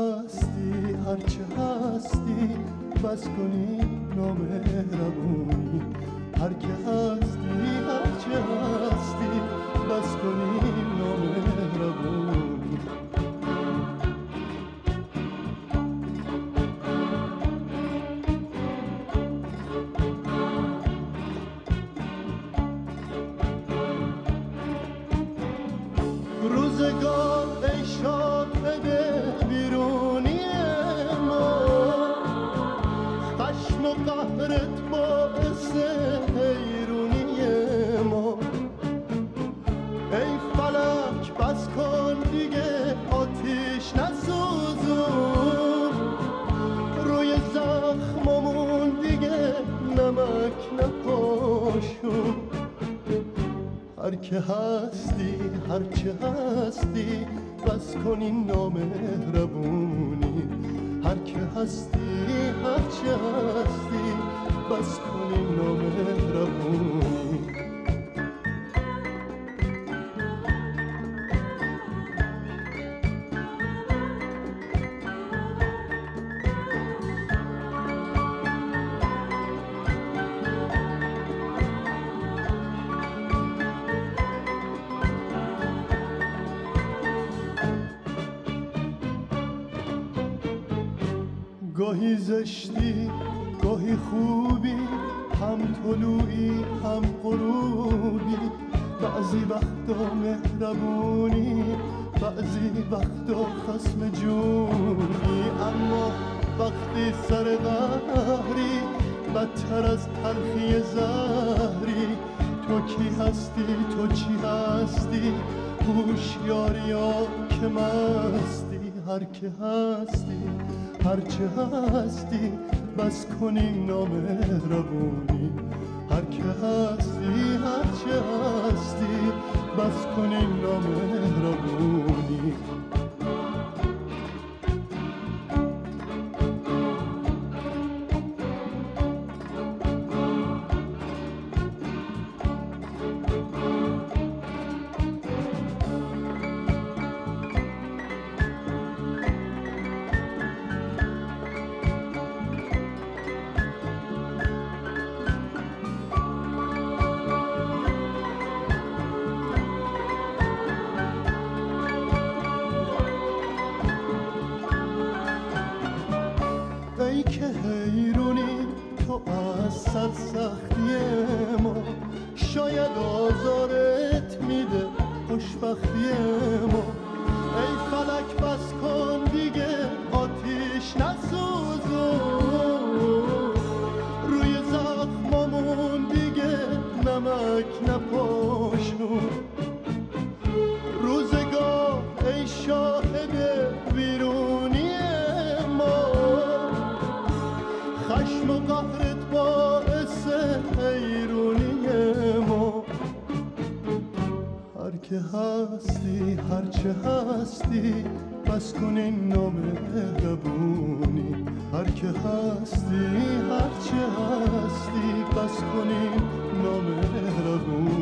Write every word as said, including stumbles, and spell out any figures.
هستی هرچه هستی بس کنی نامهربونی. هر که هستی هرچه هستی بس کنی نامهربونی. روزگار ای شاهد بیرونی ما، خشم و قهرت باعث حیرونی ما. ای فلک بس کن دیگه آتیش نسوزون، روی زخممون دیگه نمک نپاشون. هر که هستی هرچه هستی بس کنی نامهربونی. هر که هستی هرچه هستی بس کنی نامهربونی. گاهی زشتی گاهی خوبی، هم طلوعی هم غروبی. بعضی وقتا مهربونی بعضی وقتا خصم جونی. اما وقتی سر قهری بدتر از تلخی زهری. تو کی هستی تو چی هستی هوشیاریا که مستی. هر که هستی هرچه هستی بس کنی نامهربونی. هر که هستی هرچه هستی بس کنی نامهربونی. ای که حیرونی تو از سرسختی ما، شاید آزارت میده خوشبختی ما. ای فلک بس کن دیگه آتیش نسوزون، روی زخممون دیگه نمک نپاشون. روزگار ای شاهد بیرونی ما، خشم و قهرت باعث حیرونی ما. هر که هستی هرچه هستی بس کنی نامهربونی. هر که هستی هرچه هستی بس کنی نامهربونی.